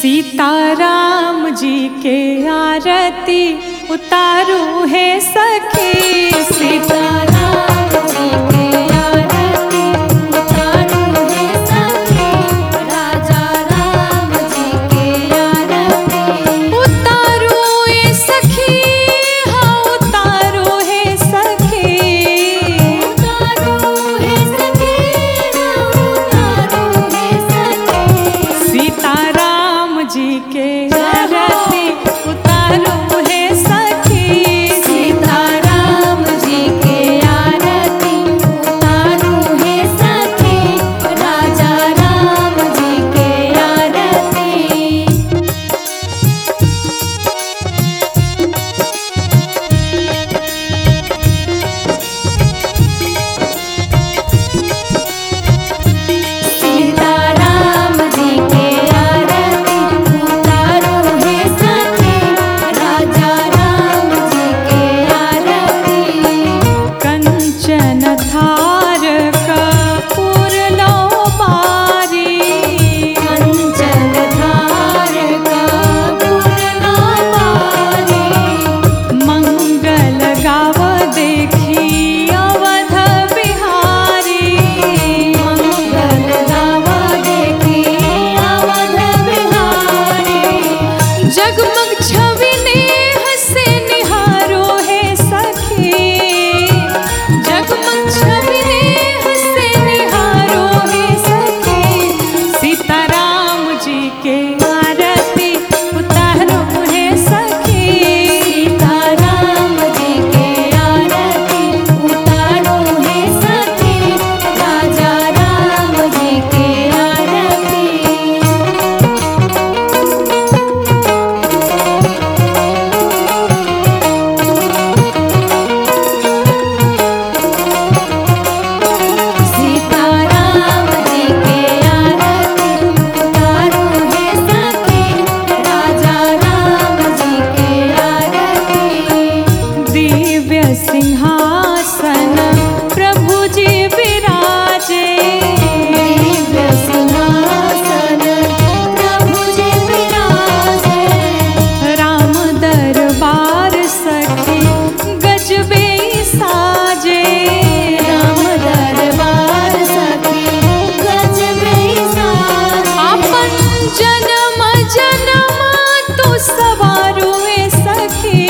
सीताराम जी के आरती उतारू है सखी। सीताराम जी के आरती उतारू है सखी। राजा राम जी के आरती उतारू है सखी। हाँ उतारू है सखी। उतारू है सखी। उतारू है सखी। सीताराम जी के आरती उतारू है सखी। सीताराम जी के आरती उतारू है सखी। राजा राम जी के आरती सीताराम जी के आरती उतारू है सखी। राजा राम जी के आरती कंचन थार कपूर लो बारी। कंचन धार कपूर लो बारी। मंगल गाव देखी अवध बिहारी। मंगल गाव देखी अवध बिहारी। जगमग छवि नेह से निहारो है सखी। जगमग छवि नेह से निहारो है सखी। सीताराम जी के आरती उतारो है सखी। सीताराम जी के आरती उतारू है सखी। राजा राम जी के आरती सीताराम जी के आरती उतारू है सखी। राजा राम जी के आरती दिव्य सिंहासन प्रभु जी विराजे। दिव्य सिंहासन प्रभु जी विराजे। राम दरबार सखी गजबे साजे। राम दरबार सखी गजबे साजे। अपन जन्म जन्म तू सवारू है सखी।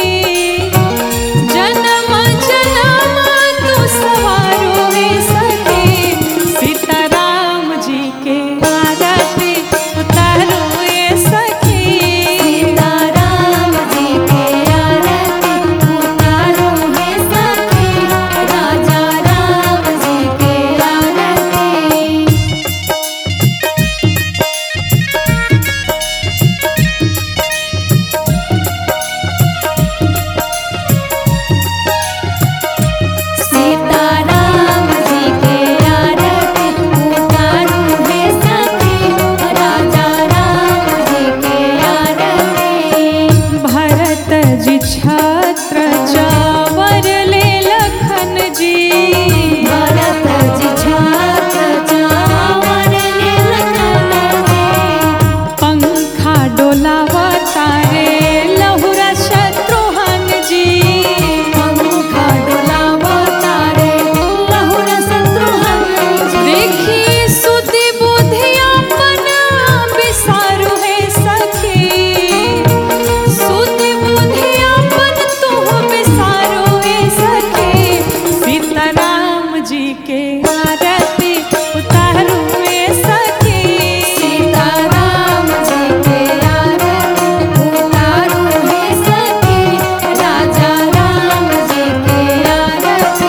जन्म जन्म तू सवारू है सखी। सीताराम जी के आरती उतारू है सखी। सीताराम जी के आरती उतारू है सखी। राजा राम जी के आरती सीताराम जी के आरती उतारू है सखी। राजा राम जी के आरती भरत जी छत्र चावर ले लखन जी। भरत जी छात्र चावर ले लखन जी। पंखा डोलावा तारे लहुरा शत्रुघ्न जी। पंखा डोलावा तारे लहुर शत्रुघ्न जी। देखी सुधि बुधियापन बिसारू है सखी। सुधि बुधियापन तू बिसारू है सखी। सीताराम जी के आरती उतारू है सखी। सीताराम जी के आरती उतारू है सखी। राजा राम जी के आरती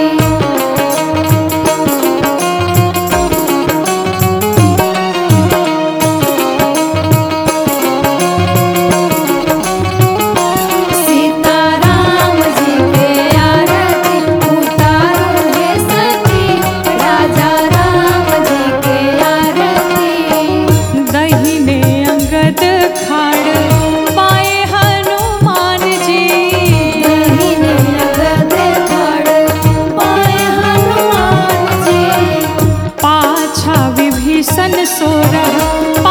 सीताराम जी के आरती उतारू है सखी। राजा राम जी के आरती दहिने अंगद खाड़ पाए हनुमान जी। दहिने अंगद खाड़ पाए हनुमान जी। पाछा विभीषण सोरह